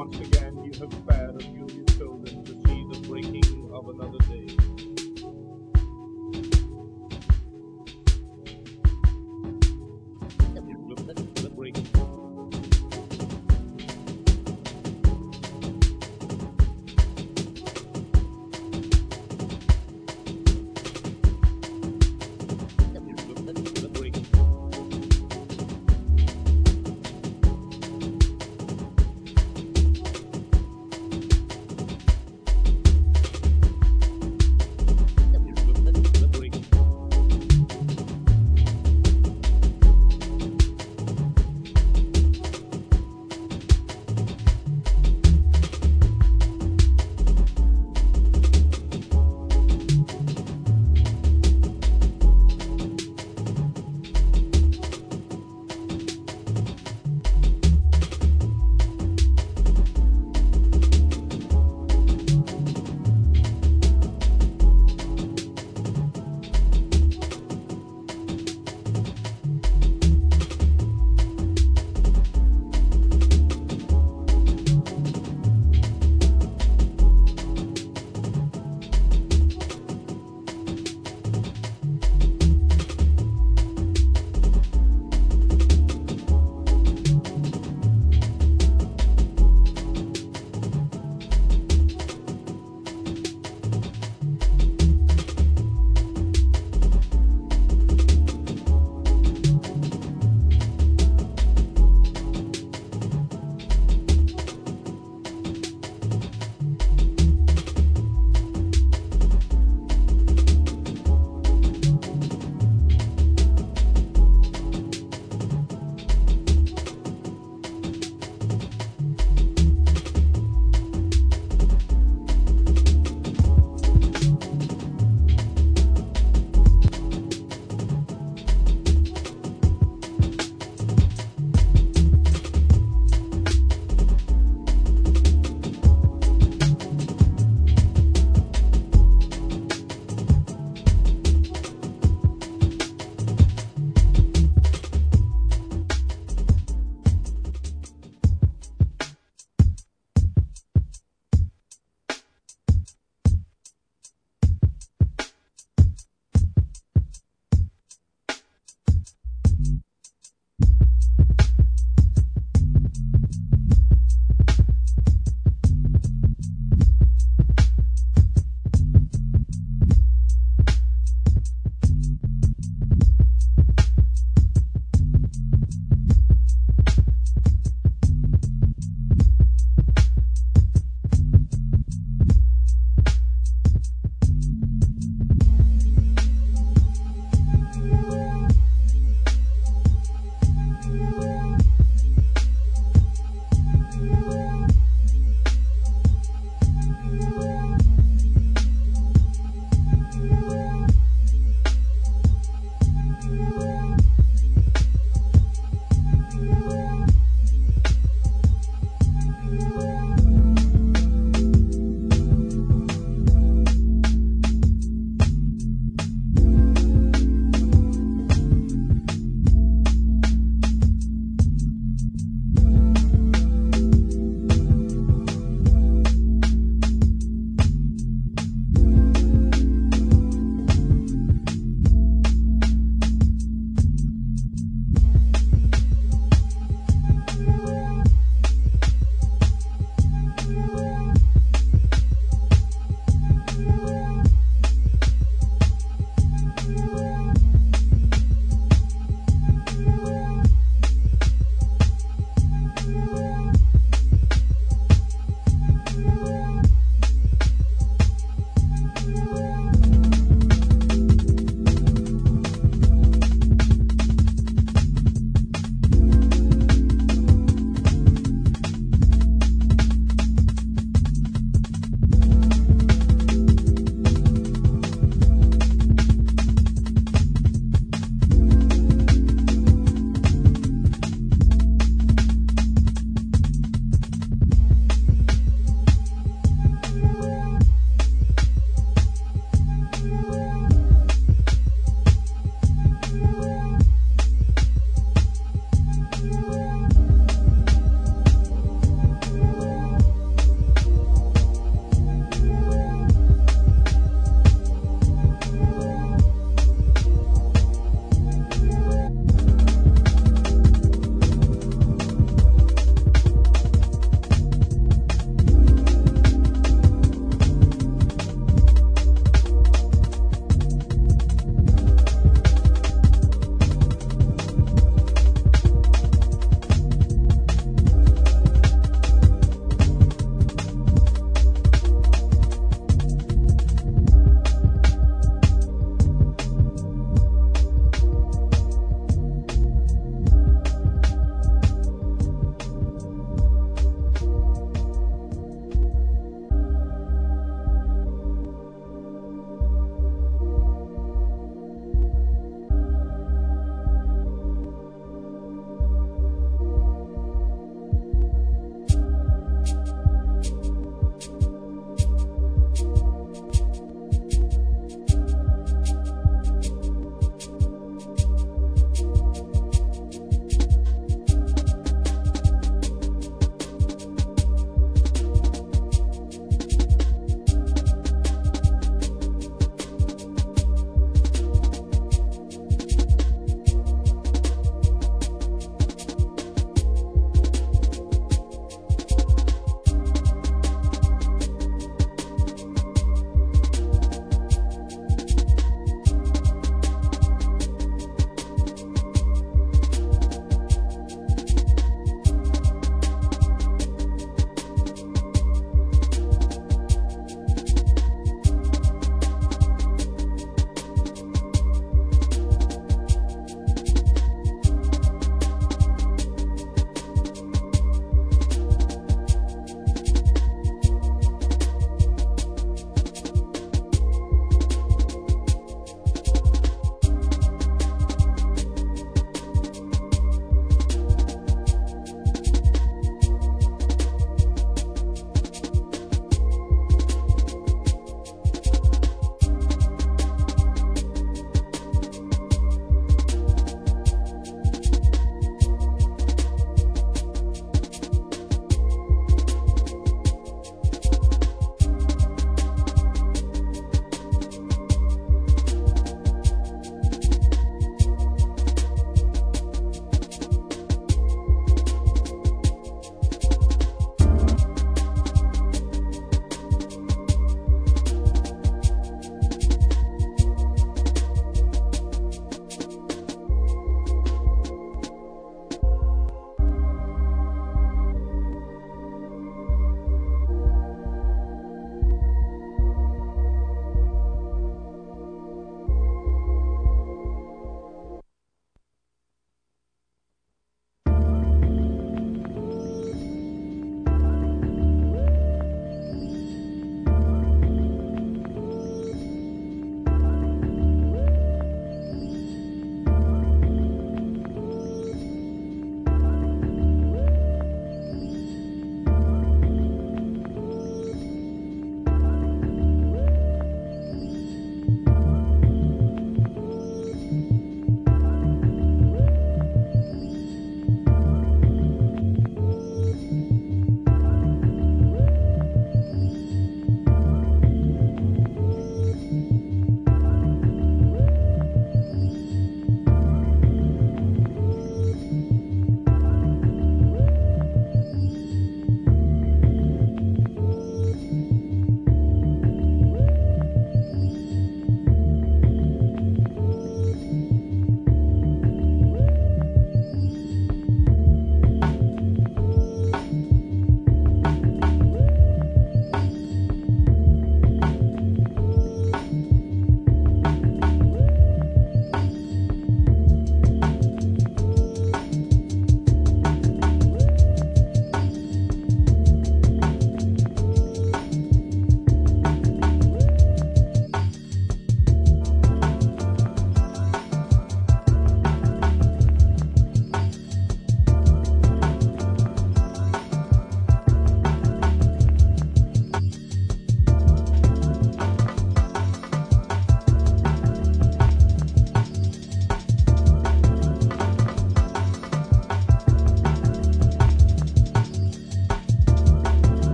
once again you have fed on your children to see the breaking of another day. The breaking. The breaking.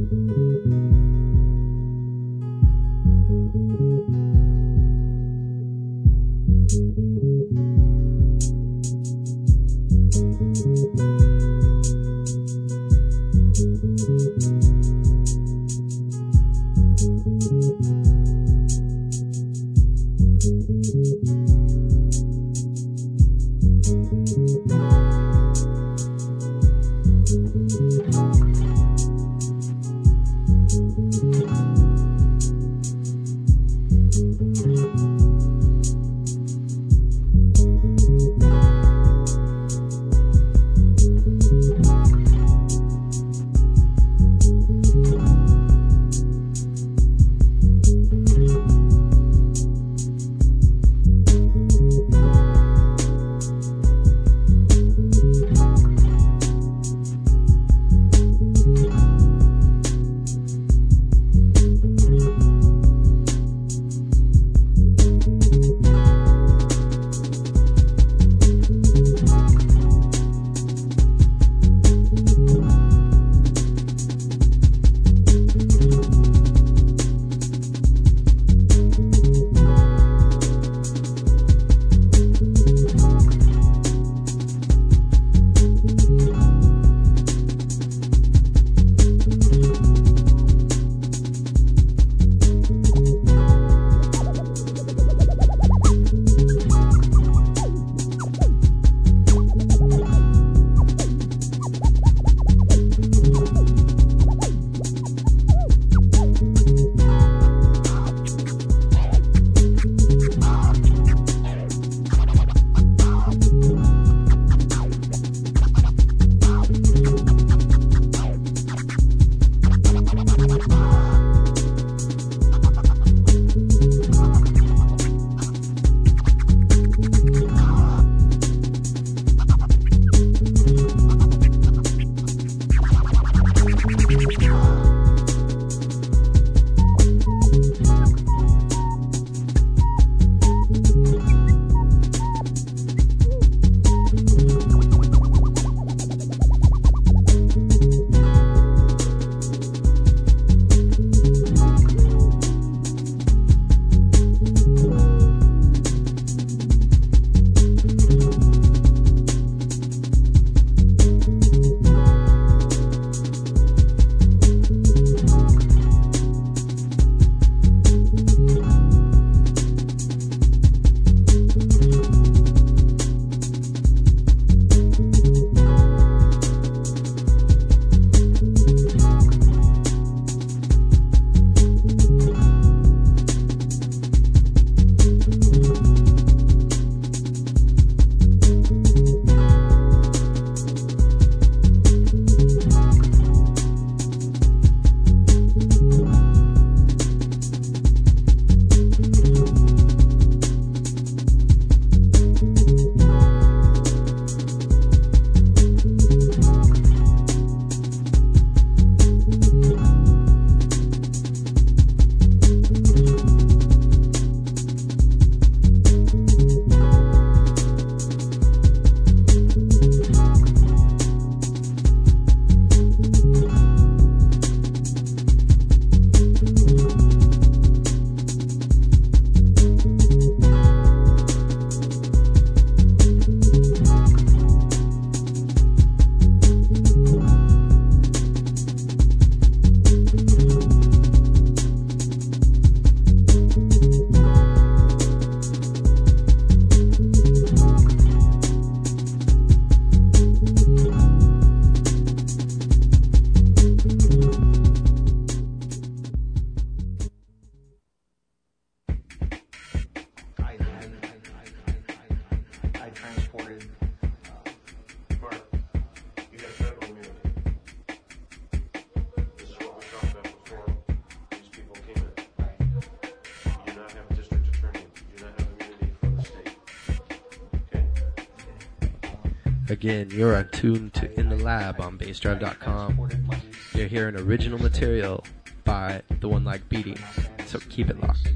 Again, you're attuned to In the Lab on BassDrive.com. You're hearing original material by the one like Beatty, so keep it locked.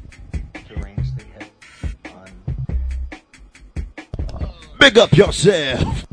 Big up yourself.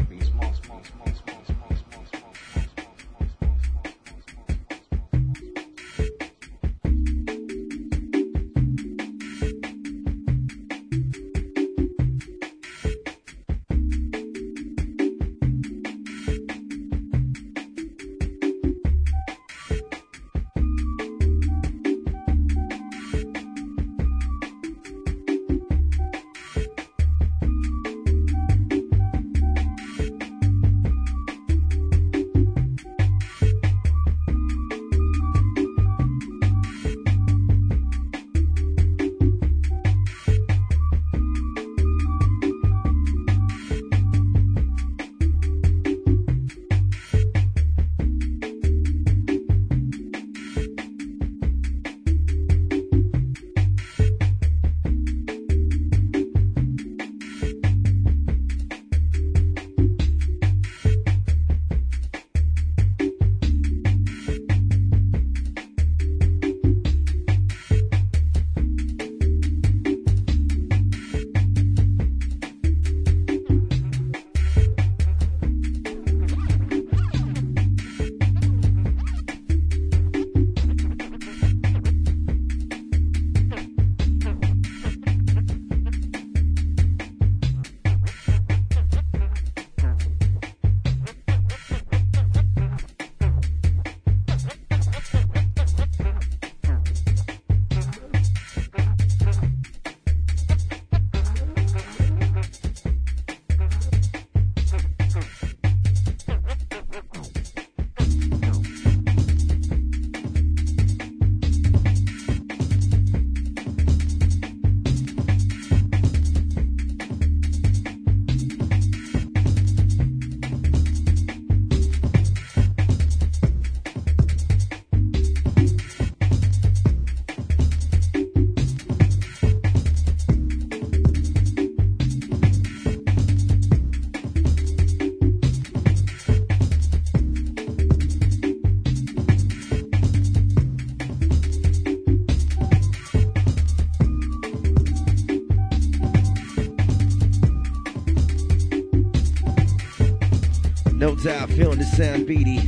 built out, feeling the sound beady.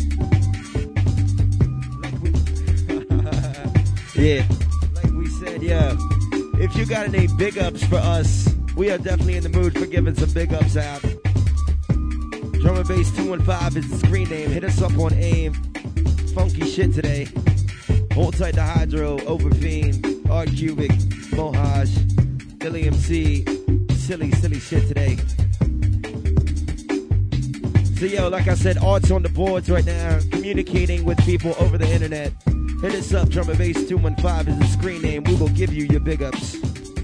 Yeah, like we said, yeah. If you got any big ups for us, we are definitely in the mood for giving some big ups out. Drum and Bass 215 is the screen name. Hit us up on AIM. Funky shit today. Hold tight to Hydro, Overfiend, Art Cubic, Mohaj, Billy MC. Silly shit today. So yo, like I said, Art's on the boards right now, communicating with people over the internet. Hit us up, Drum and Bass 215 is the screen name. We will give you your big ups.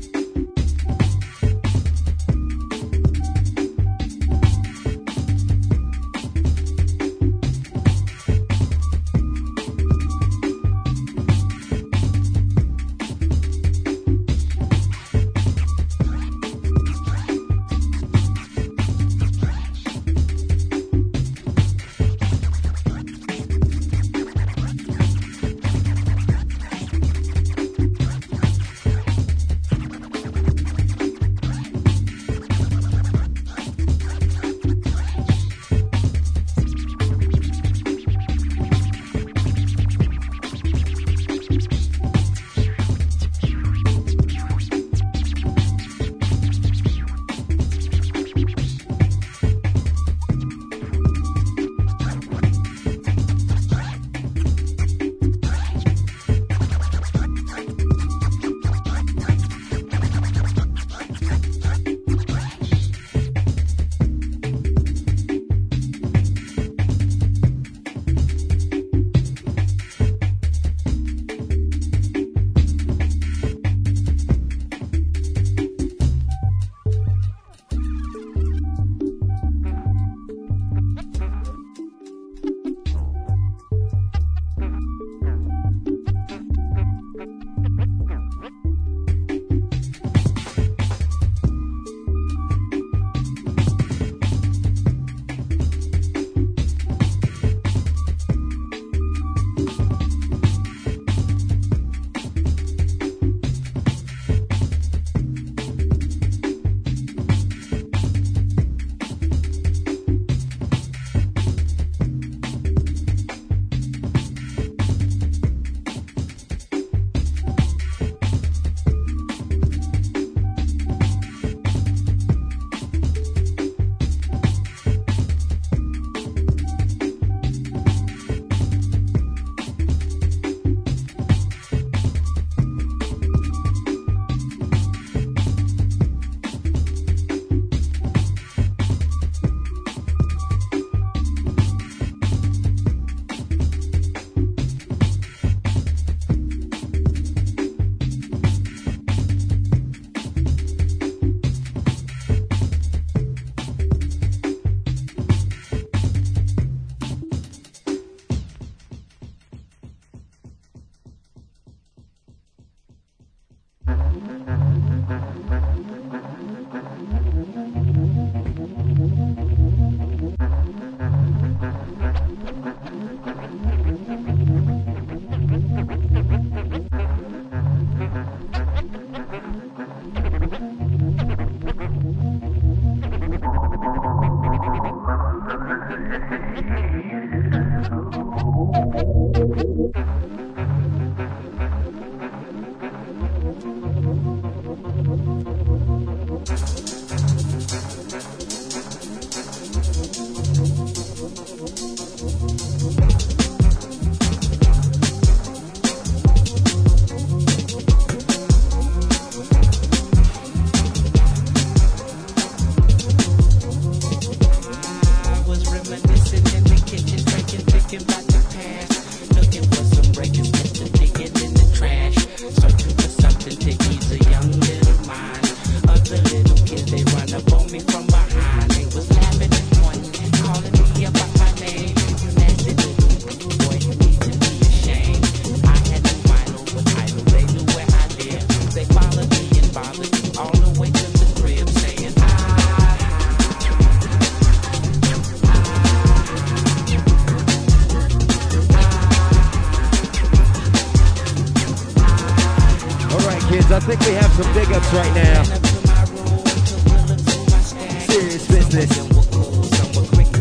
I think we have some big ups right now. Serious business. All right,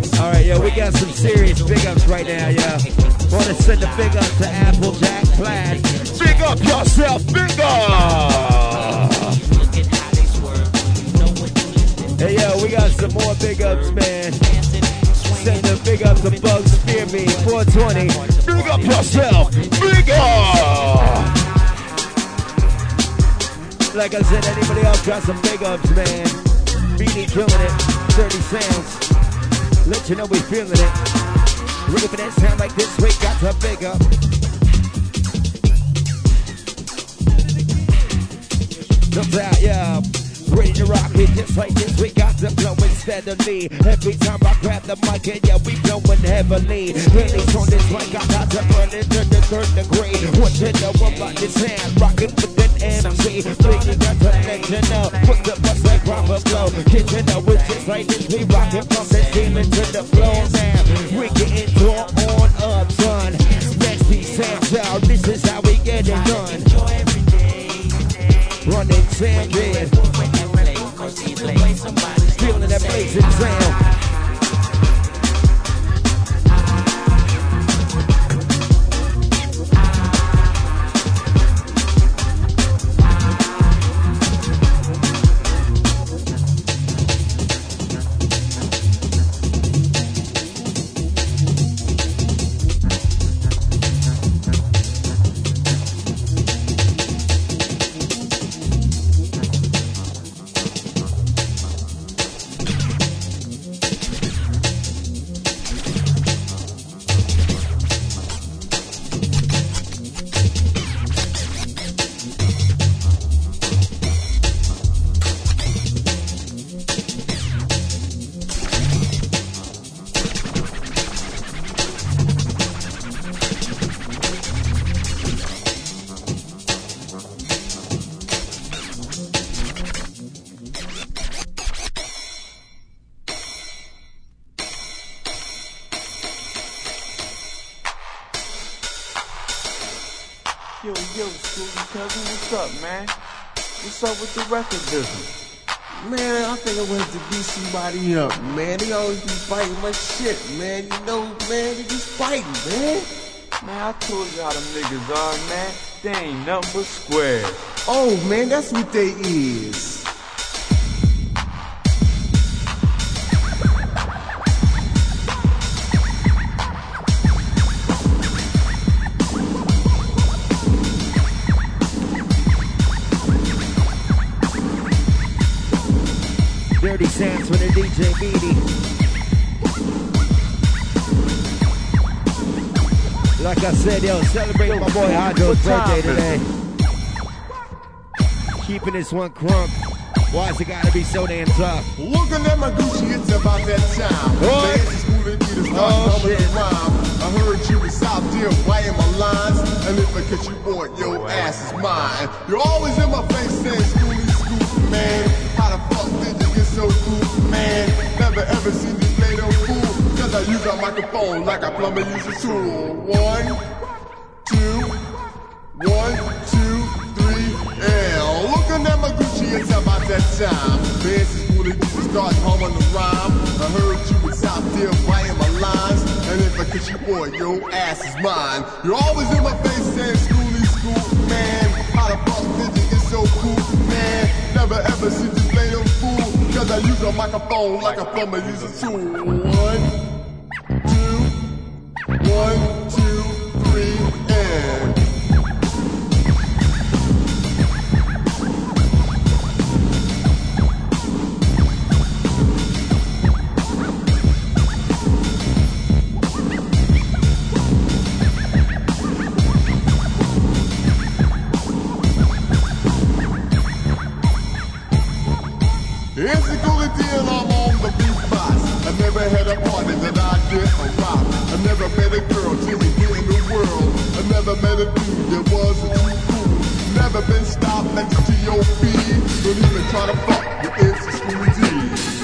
yo, we got some serious big ups right now, yo. Wanna send a big up to Applejack Plaid. Big up yourself, big up! Hey, yo, we got some more big ups, man. Send a big up to Bug Spear Me, 420. Big up yourself, big up! Like I said, anybody else got some big ups, man? Beanie killing it, 30 sounds. Let you know we feeling it. Ready for that sound like this, we got to big up. Comes out, yeah. Ready to rock it just like this, we got to blow it steadily. Every time I grab the mic and yeah, we blowing heavily. Pennies on this mic, I got to burn it to the 3rd degree. What you know about this hand, rocking with an MC. Thinking got to let you know, put the bus like proper flow. Kid, you know it's just like this, we rocking from the ceiling to the floor now. We getting torn on up, son. Nasty sounds out, this is how we get it done. Running sand bed. Feeling that blazing sound. Yo, Scooby cousin, what's up, man? What's up with the record business? Man, I think I went to beat somebody up, man. They always be fighting my shit, man. You know, man, they just fighting, man. Man, I told you how them niggas are, man. They ain't nothing but squares. Oh, man, that's what they is. Dirty sounds for the DJ Beanie. Like I said, yo, celebrating my boy Hydro's birthday today. Keeping this one crunk. Why's it gotta be so damn tough? Looking at my Gucci, it's about that time. What? Oh, shit. I heard you was out there writing my lines. And if I catch you, boy, your ass is mine. You're always in my face saying, Schooly, man. How the fuck did you get so cool, man? Never ever seen you play no fool. Cause I use a microphone like a plumber uses a tool. 1, 2, 1, 2, 3, and looking at my Gucci, it's about that time. Fancy Schooly, you start humming the rhyme. I heard you was out there writing my lines. And if I catch you, boy, your ass is mine. You're always in my face saying, Schooly, man. How the fuck did you get so cool, man? Never ever seen you play no fool. Cause I use a microphone like a plumber uses a tool. 1, 2, 1, 2, 3, and it's a good deal, I'm on the beatbox. I never had a party that I didn't rock. I never met a girl till we get in the world. I never met a dude that wasn't too cool. Never been stopped next to your feet. Don't even try to fuck with it's a Schooly D.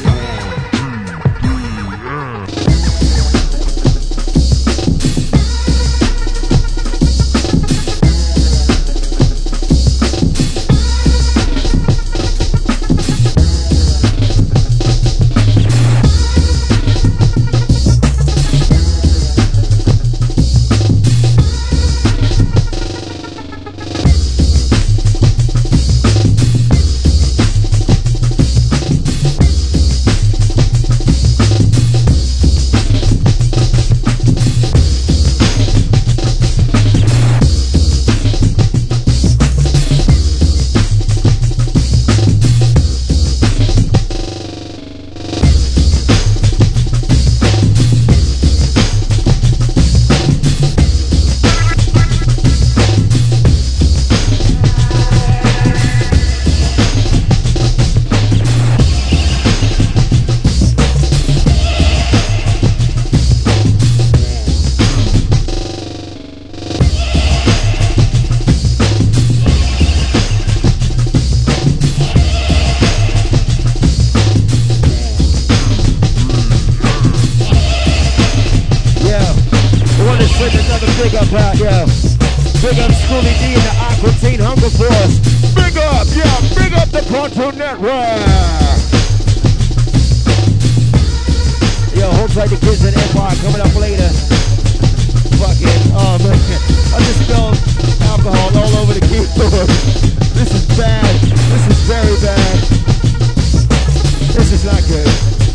SoundCloud, yo. Big up Schoolie D and the Aqua Teen Hunger Force. Big up, yeah, big up the Pontoon Network. Yo, hold tight, the kids at Empire coming up later. Fucking, oh man, I just spilled alcohol all over the keyboard. This is bad. This is very bad. This is not good.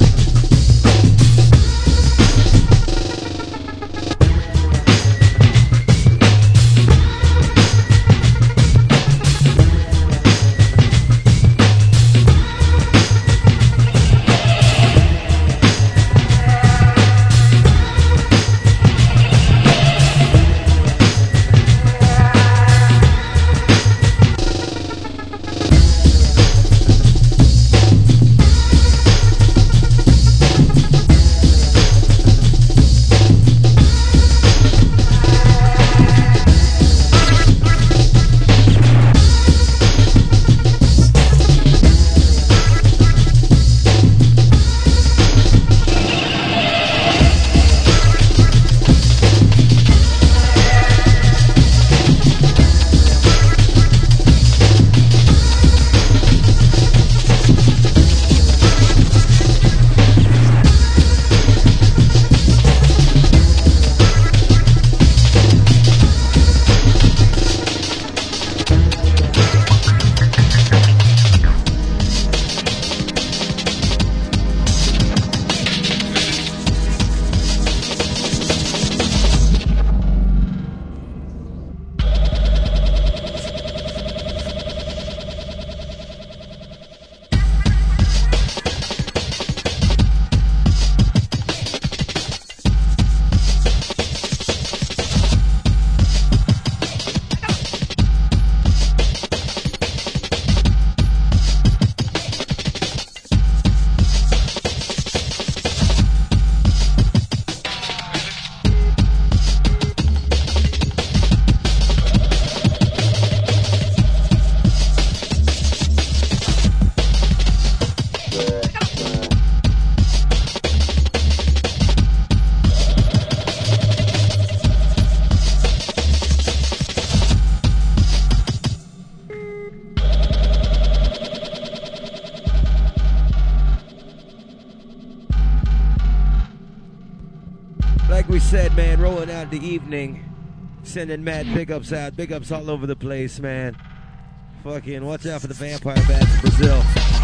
Like we said, man, rolling out the evening, sending mad big ups out, big ups all over the place, man. Fucking watch out for the vampire bats in Brazil.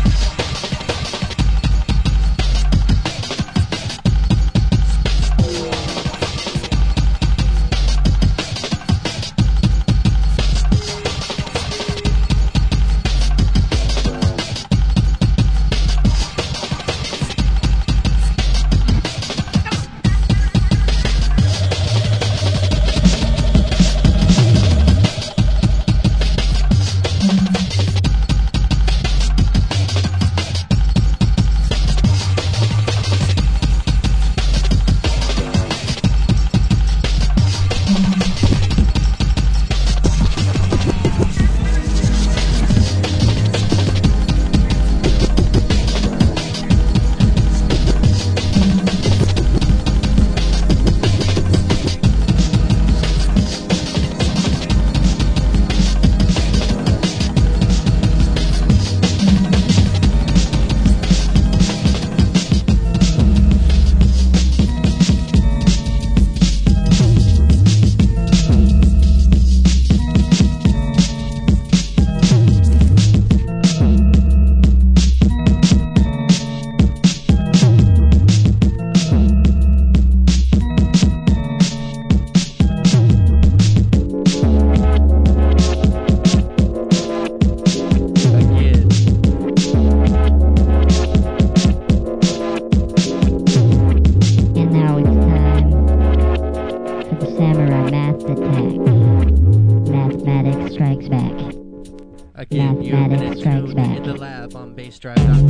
bassdrive.com.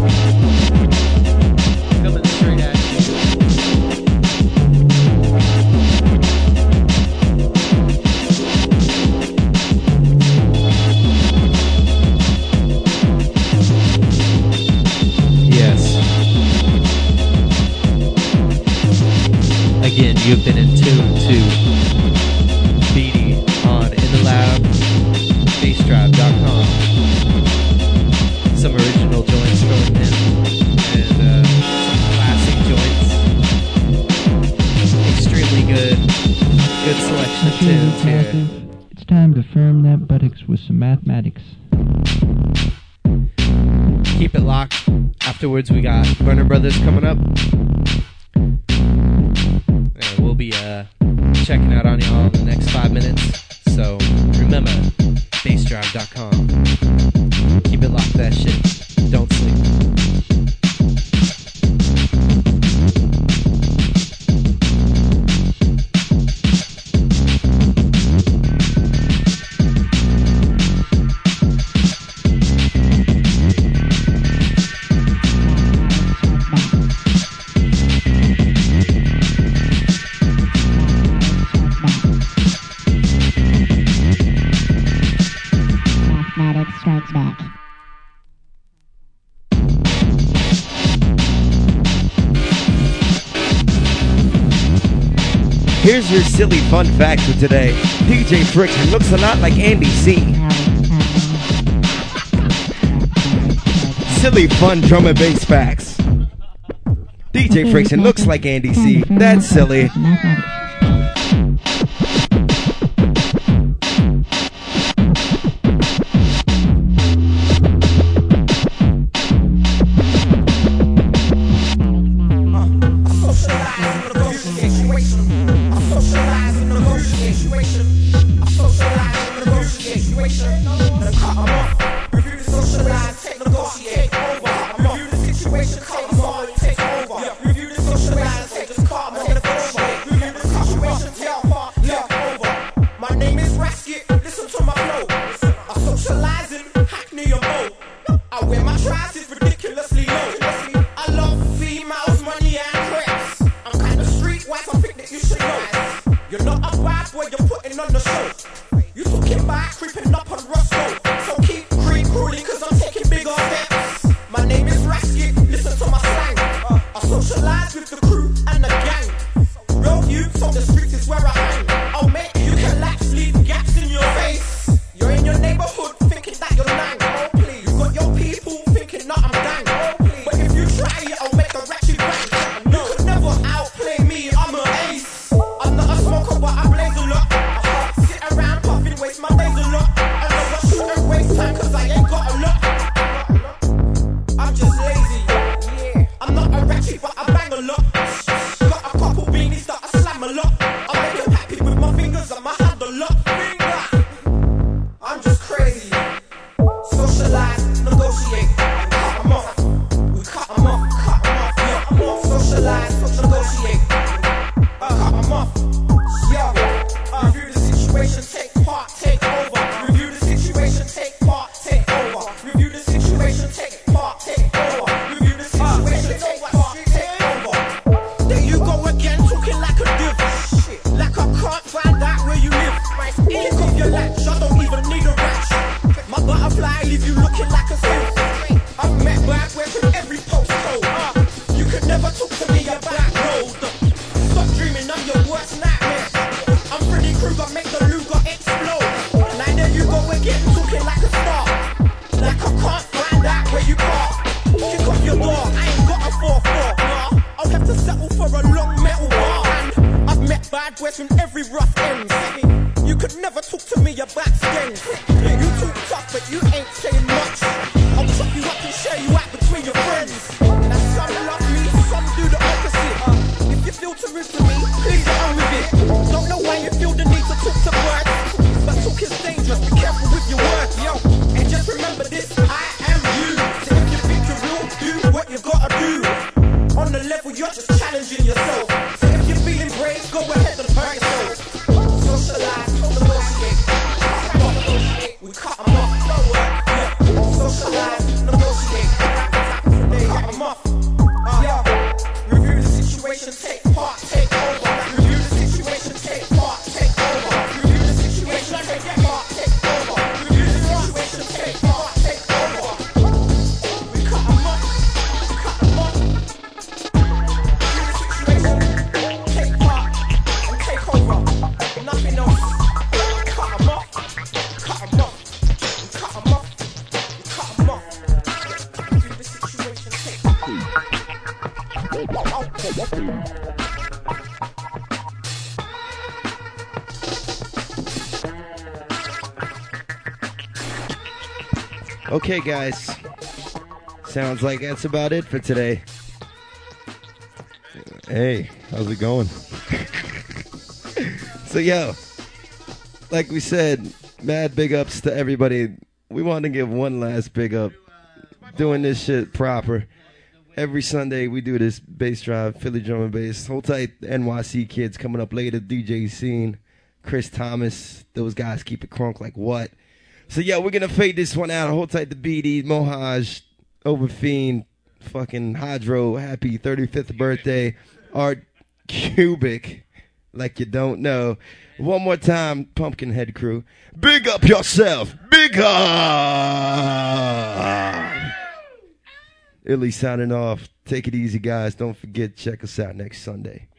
Coming straight at you. Yes. Again, you've been in tune to here. It's time to firm that buttocks with some mathematics. Keep it locked. Afterwards, we got Burner Brothers coming up. And we'll be checking out on y'all in the next 5 minutes. So remember, bassdrive.com. Keep it locked, that shit. Don't sleep. Strikes back. Here's your silly fun fact for today. DJ Friction looks a lot like Andy C. Silly fun drum and bass facts. DJ Friction looks like Andy C. That's silly. Go ahead and hurt yourself. Socialize, negotiate. Okay, guys. Sounds like that's about it for today. Hey, how's it going? So, yo, like we said, mad big ups to everybody. We want to give one last big up. Doing this shit proper. Every Sunday we do this bass drive, Philly drum and bass. Hold tight, NYC kids coming up later. DJ Scene, Chris Thomas. Those guys keep it crunk like what? So, yeah, we're going to fade this one out. Hold tight to BD, Mohaj, Overfiend, fucking Hydro. Happy 35th birthday. Art Cubic, like you don't know. One more time, Pumpkinhead crew. Big up yourself. Big up. Illy signing off. Take it easy, guys. Don't forget, check us out next Sunday.